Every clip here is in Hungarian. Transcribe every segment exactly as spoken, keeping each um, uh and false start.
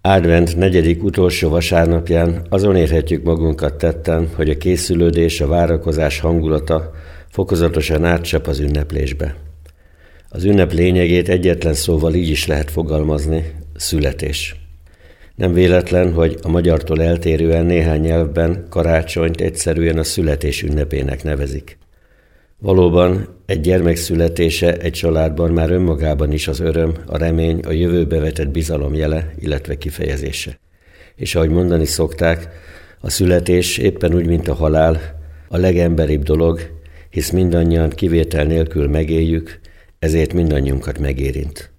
Advent negyedik utolsó vasárnapján azon érhetjük magunkat tetten, hogy a készülődés, a várakozás hangulata fokozatosan átcsap az ünneplésbe. Az ünnep lényegét egyetlen szóval így is lehet fogalmazni: születés. Nem véletlen, hogy a magyartól eltérően néhány nyelvben karácsonyt egyszerűen a születés ünnepének nevezik. Valóban egy gyermek születése egy családban már önmagában is az öröm, a remény, a jövőbe vetett bizalom jele, illetve kifejezése. És ahogy mondani szokták, a születés éppen úgy, mint a halál, a legemberibb dolog, hisz mindannyian kivétel nélkül megéljük, ezért mindannyiunkat megérint.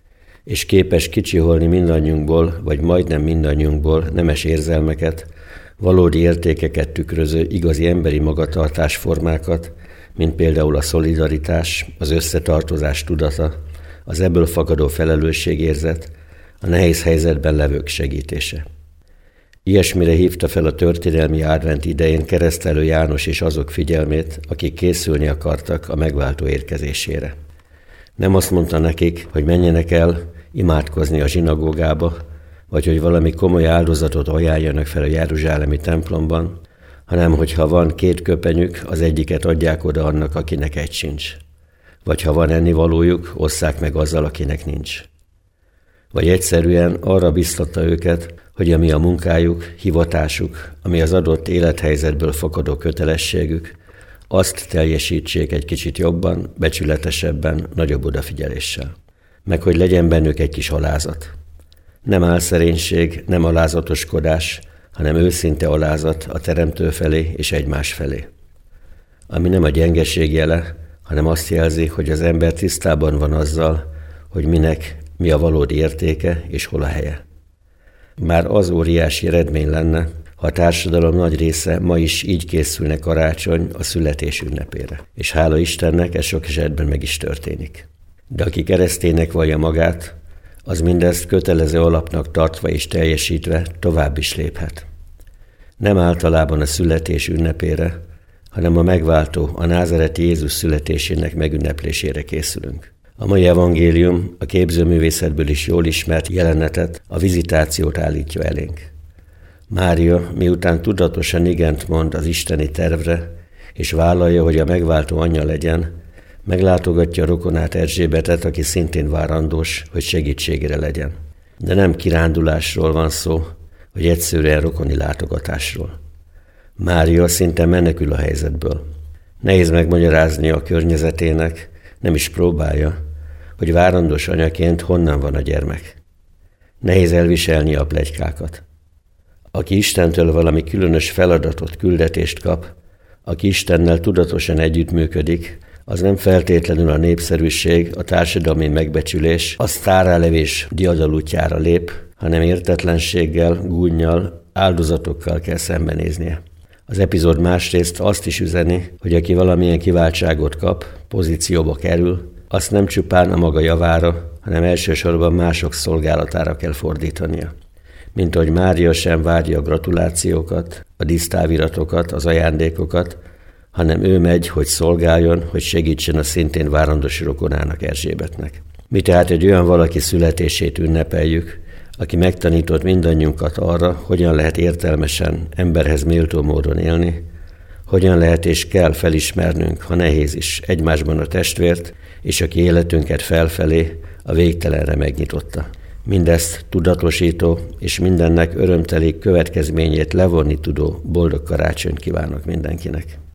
És képes kicsiholni mindannyiunkból, vagy majdnem mindannyiunkból nemes érzelmeket, valódi értékeket tükröző igazi emberi magatartásformákat, mint például a szolidaritás, az összetartozás tudata, az ebből fakadó felelősségérzet, a nehéz helyzetben levők segítése. Ilyesmire hívta fel a történelmi advent idején Keresztelő János és azok figyelmét, akik készülni akartak a megváltó érkezésére. Nem azt mondta nekik, hogy menjenek el imádkozni a zsinagógába, vagy hogy valami komoly áldozatot ajánljanak fel a jeruzsálemi templomban, hanem hogy ha van két köpenyük, az egyiket adják oda annak, akinek egy sincs. Vagy ha van ennivalójuk, osszák meg azzal, akinek nincs. Vagy egyszerűen arra biztatta őket, hogy ami a munkájuk, hivatásuk, ami az adott élethelyzetből fakadó kötelességük, azt teljesítsék egy kicsit jobban, becsületesebben, nagyobb odafigyeléssel. Meg hogy legyen bennük egy kis alázat. Nem álszerénység, nem alázatoskodás, hanem őszinte alázat a Teremtő felé és egymás felé. Ami nem a gyengeség jele, hanem azt jelzi, hogy az ember tisztában van azzal, hogy minek mi a valódi értéke és hol a helye. Már az óriási eredmény lenne, ha a társadalom nagy része ma is így készülne karácsony a születés ünnepére. És hála Istennek, ez sok esetben meg is történik. De aki kereszténynek vallja magát, az mindezt kötelező alapnak tartva és teljesítve tovább is léphet. Nem általában a születés ünnepére, hanem a megváltó, a názáreti Jézus születésének megünneplésére készülünk. A mai evangélium a képzőművészetből is jól ismert jelenetet, a vizitációt állítja elénk. Mária, miután tudatosan igent mond az isteni tervre, és vállalja, hogy a megváltó anyja legyen, meglátogatja a rokonát Erzsébetet, aki szintén várandós, hogy segítségére legyen. De nem kirándulásról van szó, vagy egyszerűen rokoni látogatásról. Mária szinte menekül a helyzetből. Nehéz megmagyarázni a környezetének, nem is próbálja, hogy várandós anyaként honnan van a gyermek. Nehéz elviselni a pletykákat. Aki Istentől valami különös feladatot, küldetést kap, aki Istennel tudatosan együttműködik, az nem feltétlenül a népszerűség, a társadalmi megbecsülés, a sztárrálevés diadalútjára lép, hanem értetlenséggel, gúnnyal, áldozatokkal kell szembenéznie. Az epizód másrészt azt is üzeni, hogy aki valamilyen kiváltságot kap, pozícióba kerül, azt nem csupán a maga javára, hanem elsősorban mások szolgálatára kell fordítania. Mint ahogy Mária sem várja a gratulációkat, a dísztáviratokat, az ajándékokat, hanem ő megy, hogy szolgáljon, hogy segítsen a szintén várandós rokonának, Erzsébetnek. Mi tehát egy olyan valaki születését ünnepeljük, aki megtanított mindannyiunkat arra, hogyan lehet értelmesen, emberhez méltó módon élni, hogyan lehet és kell felismernünk, ha nehéz is, egymásban a testvért, és aki életünket felfelé, a végtelenre megnyitotta. Mindezt tudatosító és mindennek örömteli következményét levonni tudó boldog karácsonyt kívánok mindenkinek.